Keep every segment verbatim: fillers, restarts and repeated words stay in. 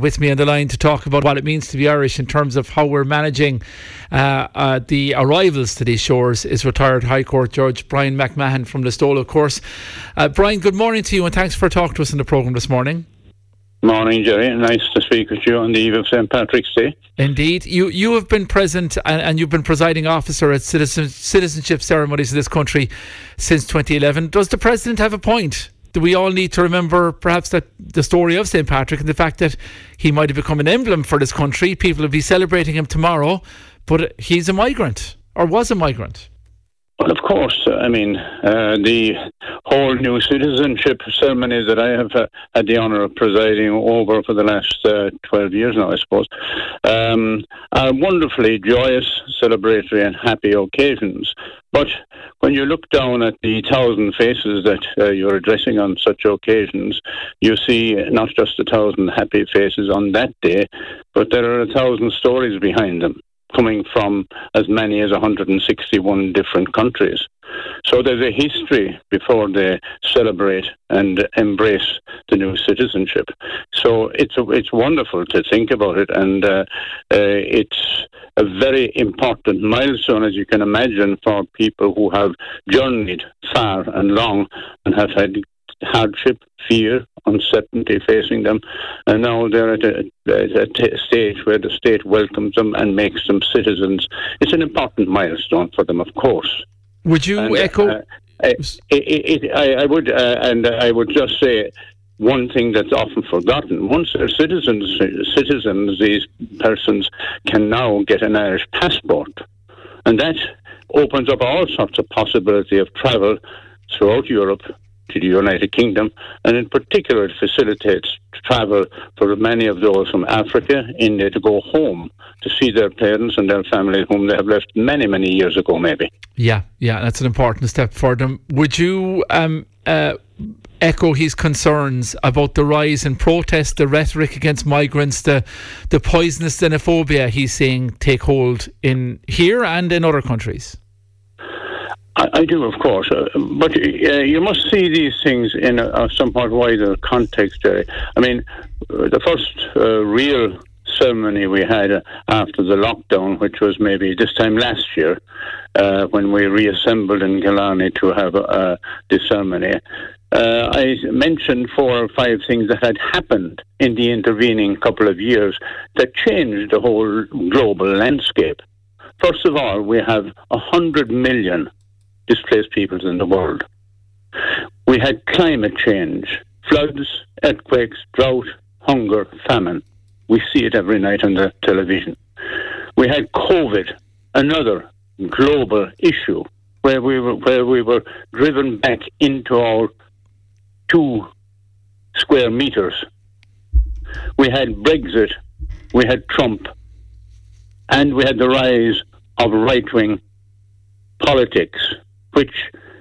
with me on the line to talk about what it means to be Irish in terms of how we're managing uh, uh, the arrivals to these shores is retired High Court Judge Brian McMahon from Listowel, of course. Uh, Brian, good morning to you and thanks for talking to us in the programme this morning. Morning, Jerry. Nice to speak with you on the eve of Saint Patrick's Day. Indeed. You you have been present and, and you've been presiding officer at citizen, citizenship ceremonies in this country since twenty eleven. Does the President have a point? Do we all need to remember perhaps that the story of Saint Patrick and the fact that he might have become an emblem for this country? People will be celebrating him tomorrow, but he's a migrant or was a migrant. Well, of course. I mean, uh, the whole new citizenship ceremony that I have uh, had the honour of presiding over for the last uh, twelve years now, I suppose, um, are wonderfully joyous, celebratory and happy occasions. But when you look down at the thousand faces that uh, you're addressing on such occasions, you see not just a thousand happy faces on that day, but there are a thousand stories behind them, coming from as many as one hundred sixty-one different countries. So there's a history before they celebrate and embrace the new citizenship. So it's a, it's wonderful to think about it, and uh, uh, it's a very important milestone, as you can imagine, for people who have journeyed far and long and have had hardship, fear, uncertainty facing them, and now they're at a, a t- stage where the state welcomes them and makes them citizens. It's an important milestone for them, of course. Would you and, echo? Uh, it, it, it, I, I would, uh, and I would just say one thing that's often forgotten: once they're citizens, citizens, these persons can now get an Irish passport, and that opens up all sorts of possibility of travel throughout Europe to the United Kingdom, and in particular it facilitates travel for many of those from Africa, India, to go home to see their parents and their family whom they have left many, many years ago maybe. Yeah, yeah, that's an important step for them. Would you um, uh, echo his concerns about the rise in protest, the rhetoric against migrants, the, the poisonous xenophobia he's saying take hold in here and in other countries? I, I do, of course, uh, but uh, you must see these things in a, a somewhat wider context, Jerry. I mean, uh, the first uh, real ceremony we had uh, after the lockdown, which was maybe this time last year, uh, when we reassembled in Killarney to have uh, this ceremony, uh, I mentioned four or five things that had happened in the intervening couple of years that changed the whole global landscape. First of all, we have a hundred million displaced peoples in the world. We had climate change, floods, earthquakes, drought, hunger, famine. We see it every night on the television. We had COVID, another global issue, where we were where we were driven back into our two square meters. We had Brexit, we had Trump, and we had the rise of right-wing politics, which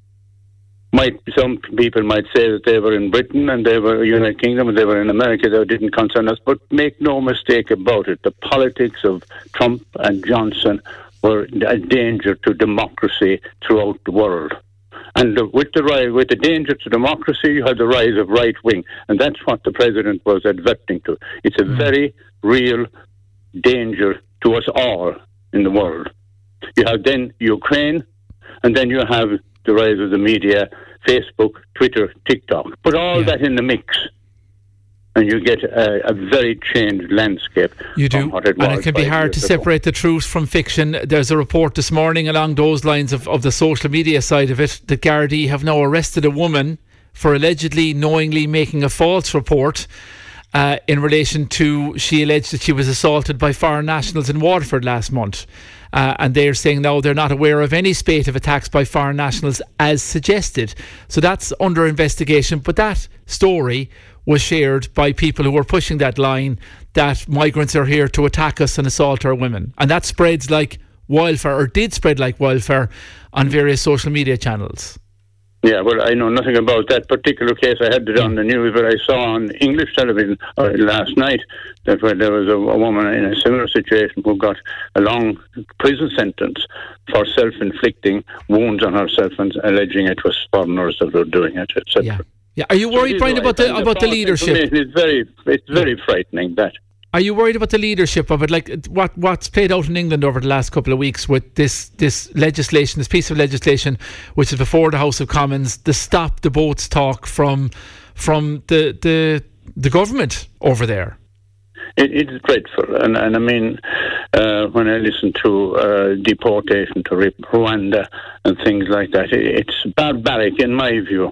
might some people might say that they were in Britain and they were United Kingdom and they were in America, that didn't concern us. But make no mistake about it, the politics of Trump and Johnson were a danger to democracy throughout the world. And the, with the rise, with the danger to democracy, you had the rise of right wing, and that's what the president was adverting to. It's a very real danger to us all in the world. You have then Ukraine, and then you have the rise of the media, Facebook, Twitter, TikTok. Put all yeah. that in the mix, and you get a, a very changed landscape. You do, and it can be hard to separate the truth from fiction. There's a report this morning along those lines of, of the social media side of it. The Gardaí have now arrested a woman for allegedly knowingly making a false report Uh, in relation to, she alleged that she was assaulted by foreign nationals in Waterford last month. Uh, and they're saying now they're not aware of any spate of attacks by foreign nationals as suggested. So that's under investigation. But that story was shared by people who were pushing that line that migrants are here to attack us and assault our women. And that spreads like wildfire, or did spread like wildfire on various social media channels. Yeah, well, I know nothing about that particular case. I had it on the news, but I saw on English television uh, last night that where there was a, a woman in a similar situation who got a long prison sentence for self-inflicting wounds on herself and alleging it was foreigners that were doing it, et cetera. Yeah. Yeah. Are you worried, so Brian, about the about the leadership? It's very, it's very yeah. frightening, that. Are you worried about the leadership of it? Like what what's played out in England over the last couple of weeks with this this legislation, this piece of legislation, which is before the House of Commons, the stop the boats talk from from the the the government over there. It, it's dreadful, and and I mean, uh, when I listen to uh, deportation to Rwanda and things like that, it, it's barbaric in my view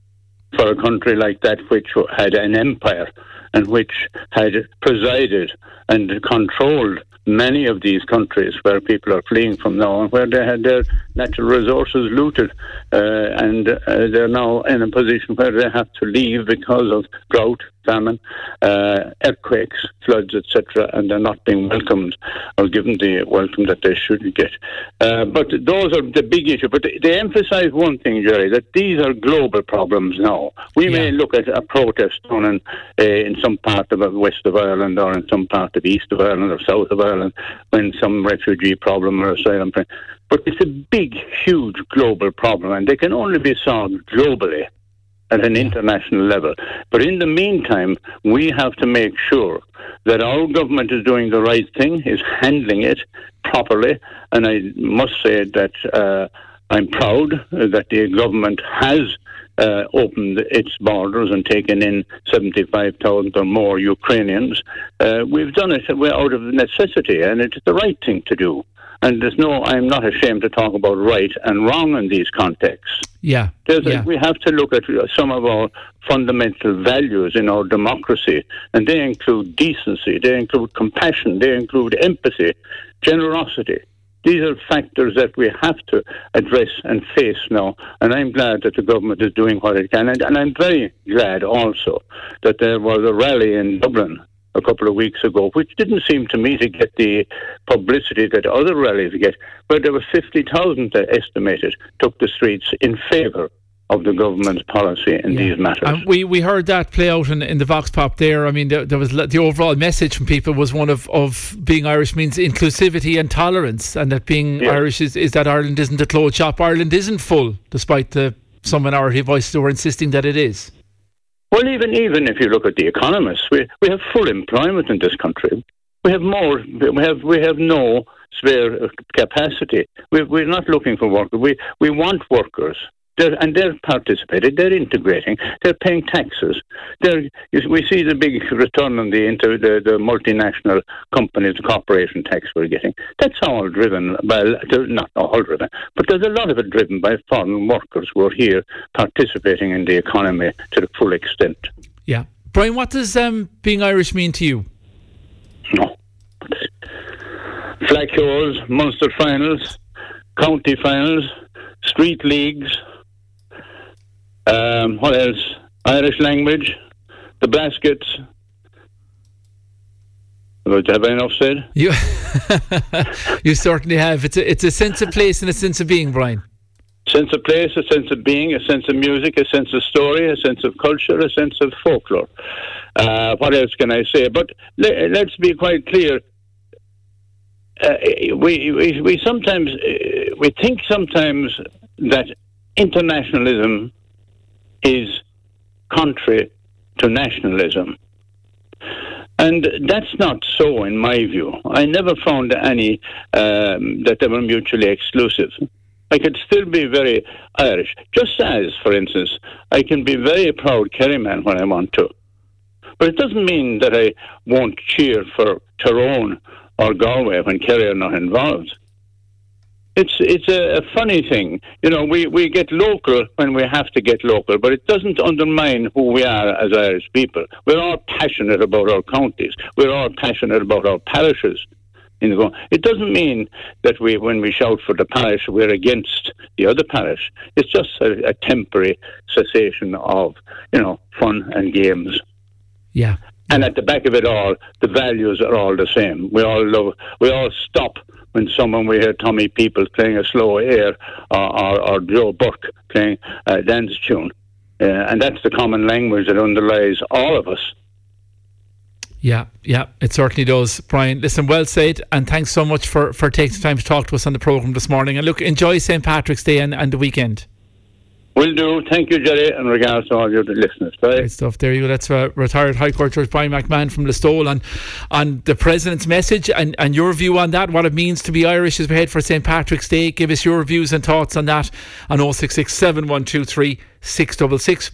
for a country like that, which had an empire and which had presided and controlled many of these countries where people are fleeing from now, and where they had their natural resources looted, uh, and uh, they're now in a position where they have to leave because of drought, famine, uh, earthquakes, floods, et cetera, and they're not being welcomed or given the welcome that they should get. Uh, but those are the big issue. But they emphasise one thing, Jerry, that these are global problems now. We yeah. may look at a protest on in, uh, in some part of the west of Ireland or in some part of the east of Ireland or south of Ireland when some refugee problem or asylum problem. But it's a big, huge global problem, and they can only be solved globally at an international level. But in the meantime, we have to make sure that our government is doing the right thing, is handling it properly. And I must say that uh, I'm proud that the government has uh, opened its borders and taken in seventy-five thousand or more Ukrainians. Uh, we've done it out of necessity, and it's the right thing to do. And there's no, I'm not ashamed to talk about right and wrong in these contexts. Yeah. There's yeah. A, we have to look at some of our fundamental values in our democracy, and they include decency, they include compassion, they include empathy, generosity. These are factors that we have to address and face now, and I'm glad that the government is doing what it can. And, and I'm very glad also that there was a rally in Dublin a couple of weeks ago, which didn't seem to me to get the publicity that other rallies get, but there were fifty thousand estimated took the streets in favour of the government's policy in yeah. these matters. And we, we heard that play out in, in the Vox Pop there. I mean, there, there was the overall message from people was one of, of being Irish means inclusivity and tolerance, and that being yeah. Irish is, is that Ireland isn't a closed shop. Ireland isn't full, despite the some minority voices who are insisting that it is. Well, even even if you look at the economists, we we have full employment in this country. We have more. We have we have no spare capacity. We we're not looking for workers. We we want workers. They're, and they're participating, they're integrating, they're paying taxes. They're, we see the big return on the, into the, the multinational companies, the corporation tax we're getting. That's all driven by, not all driven, but there's a lot of it driven by foreign workers who are here participating in the economy to the full extent. Yeah. Brian, what does um, being Irish mean to you? No. Flag shows, Munster finals, county finals, street leagues. Um, what else? Irish language, the baskets. Have I enough said? You, you certainly have. It's a, it's a sense of place and a sense of being, Brian. Sense of place, a sense of being, a sense of music, a sense of story, a sense of culture, a sense of folklore. Uh, what else can I say? But le- let's be quite clear. Uh, we, we we sometimes uh, we think sometimes that internationalism is contrary to nationalism. And that's not so in my view. I never found any um, that they were mutually exclusive. I could still be very Irish. Just as, for instance, I can be very proud Kerryman when I want to. But it doesn't mean that I won't cheer for Tyrone or Galway when Kerry are not involved. It's it's a, a funny thing. You know, we, we get local when we have to get local, but it doesn't undermine who we are as Irish people. We're all passionate about our counties. We're all passionate about our parishes. In the, it doesn't mean that we, when we shout for the parish, we're against the other parish. It's just a, a temporary cessation of, you know, fun and games. Yeah. And at the back of it all, the values are all the same. We all love, we all stop when someone, we hear Tommy Peoples playing a slow air or, or, or Joe Burke playing a dance tune. Uh, and that's the common language that underlies all of us. Yeah, yeah, it certainly does. Brian, listen, well said, and thanks so much for, for taking the time to talk to us on the programme this morning. And look, enjoy Saint Patrick's Day and, and the weekend. Will do. Thank you, Jerry, and regards to all your listeners. Right? Great stuff. There you go. That's uh, retired High Court Judge Brian McMahon from Listowel on, on the President's message and, and your view on that, what it means to be Irish as we head for Saint Patrick's Day. Give us your views and thoughts on that on oh six six, seven one two three, six six six.